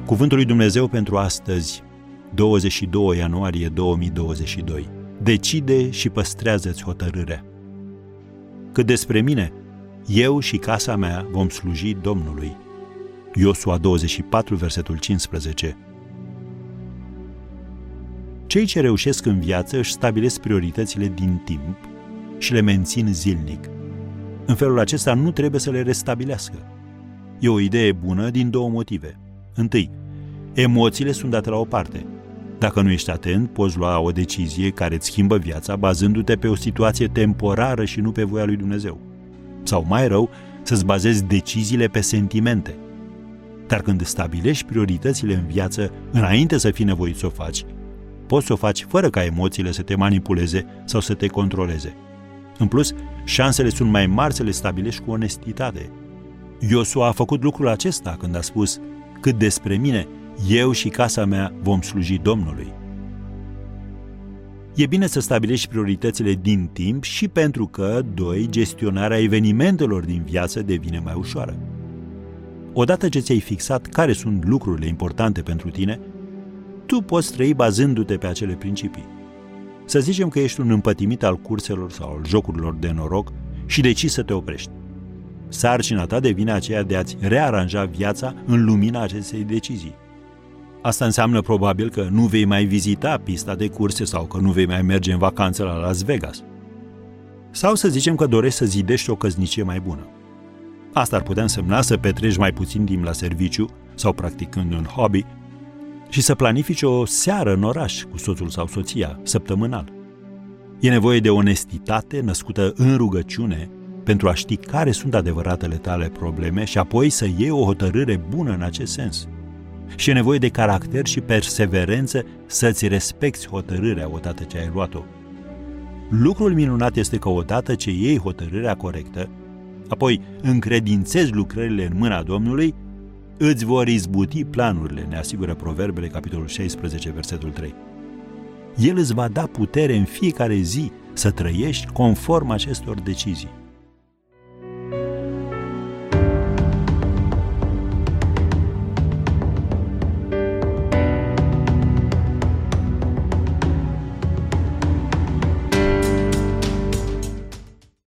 Cuvântul lui Dumnezeu pentru astăzi, 22 ianuarie 2022. Decide și păstrează-ți hotărârea. Cât despre mine, eu și casa mea vom sluji Domnului. Iosua 24, versetul 15. Cei ce reușesc în viață își stabilesc prioritățile din timp și le mențin zilnic. În felul acesta nu trebuie să le restabilească. E o idee bună din două motive. Întâi, emoțiile sunt date la o parte. Dacă nu ești atent, poți lua o decizie care îți schimbă viața bazându-te pe o situație temporară și nu pe voia lui Dumnezeu. Sau mai rău, să-ți bazezi deciziile pe sentimente. Dar când stabilești prioritățile în viață, înainte să fii nevoit să o faci, poți să o faci fără ca emoțiile să te manipuleze sau să te controleze. În plus, șansele sunt mai mari să le stabilești cu onestitate. Iosua a făcut lucrul acesta când a spus: cât despre mine, eu și casa mea vom sluji Domnului. E bine să stabilești prioritățile din timp și pentru că, 2, gestionarea evenimentelor din viață devine mai ușoară. Odată ce ți-ai fixat care sunt lucrurile importante pentru tine, tu poți trăi bazându-te pe acele principii. Să zicem că ești un împătimit al curselor sau al jocurilor de noroc și decizi să te oprești. Sarcina ta devine aceea de a-ți rearanja viața în lumina acestei decizii. Asta înseamnă probabil că nu vei mai vizita pista de curse sau că nu vei mai merge în vacanță la Las Vegas. Sau să zicem că dorești să zidești o căsnicie mai bună. Asta ar putea însemna să petreci mai puțin timp la serviciu sau practicând un hobby și să planifici o seară în oraș cu soțul sau soția, săptămânal. E nevoie de onestitate născută în rugăciune pentru a ști care sunt adevăratele tale probleme și apoi să iei o hotărâre bună în acest sens. Și e nevoie de caracter și perseverență să-ți respecti hotărârea odată ce ai luat-o. Lucrul minunat este că odată ce iei hotărârea corectă, apoi încredințezi lucrările în mâna Domnului, îți vor izbuti planurile, ne asigură Proverbele, capitolul 16, versetul 3. El îți va da putere în fiecare zi să trăiești conform acestor decizii.